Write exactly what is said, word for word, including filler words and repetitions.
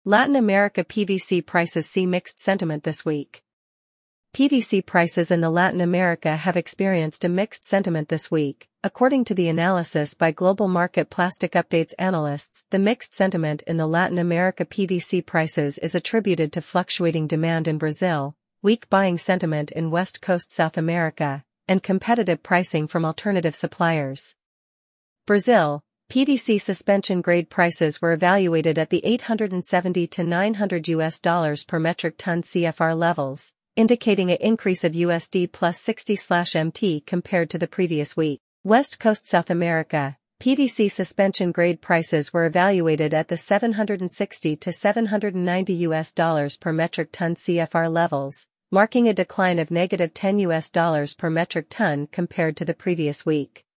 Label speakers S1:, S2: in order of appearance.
S1: Latin America P V C prices see mixed sentiment this week. P V C prices in the Latin America have experienced a mixed sentiment this week. According to the analysis by Global Market Plastic Updates analysts, the mixed sentiment in the Latin America P V C prices is attributed to fluctuating demand in Brazil, weak buying sentiment in West Coast South America, and competitive pricing from alternative suppliers. Brazil, P V C suspension grade prices were evaluated at the eight hundred seventy to nine hundred U S dollars per metric ton C F R levels, indicating an increase of U S D plus sixty M T compared to the previous week. West Coast South America, P V C suspension grade prices were evaluated at the seven hundred sixty to seven hundred ninety U S dollars per metric ton C F R levels, marking a decline of negative ten U S dollars per metric ton compared to the previous week.